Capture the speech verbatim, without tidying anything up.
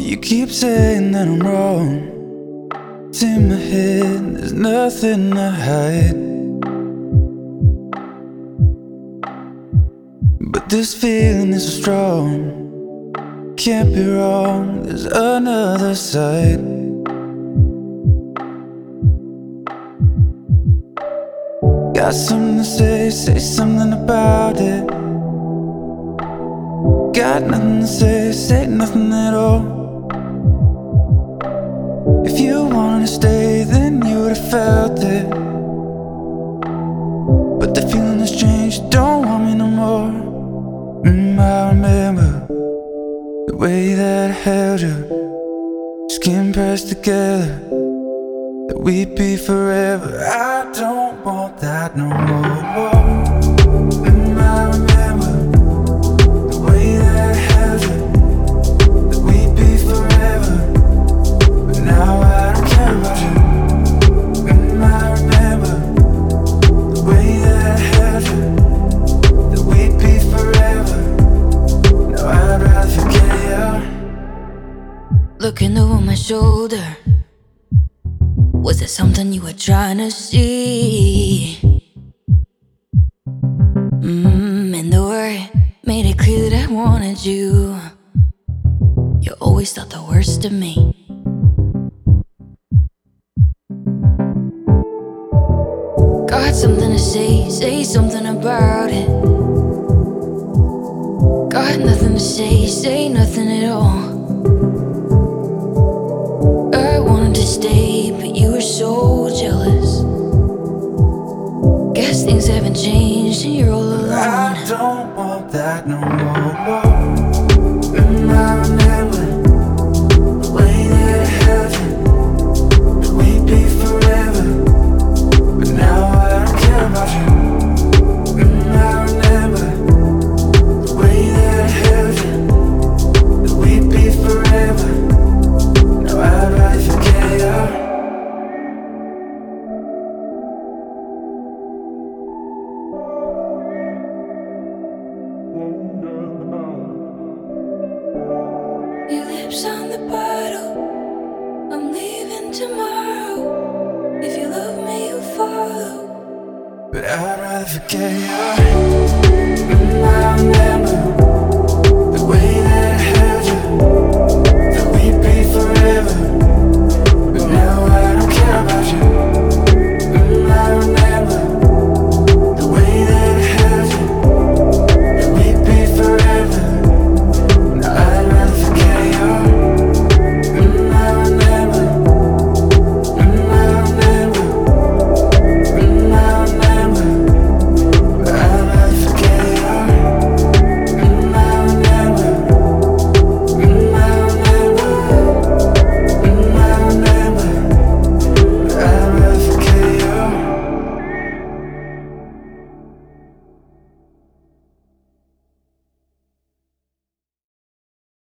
You keep saying that I'm wrong. It's in my head, there's nothing to hide. But this feeling is so strong. Can't be wrong, there's another side. Got something to say, say something about it. Got nothing to say, say nothing at all. If you wanted to stay, then you would've felt it. But the feeling has changed, don't want me no more. mm, I remember the way that I held you, skin pressed together, that we'd be forever. I don't want that no more. mm, I remember the way that I held you, that we'd be forever. But now I don't care about you. mm, I remember the way that I held you, that we'd be forever. Now I'd rather forget you. Looking over my shoulder, was there something you were trying to see? Mmm, and the word made it clear that I wanted you. You always thought the worst of me. Got something to say, say something about it. Got nothing to say, say nothing at all. I wanted to stay, but you were so jealous. Guess things haven't changed and you're all alone. I don't want that no more. mm, I remember the way that I held you, that we'd be forever. But now I don't care about you. mm, I remember the way that I held you, that we'd be forever. Now I'd rather forget you. Your lips on the bottle, I'm leaving tomorrow. If you love me, you'll follow. But I'd rather forget you. mm, I remember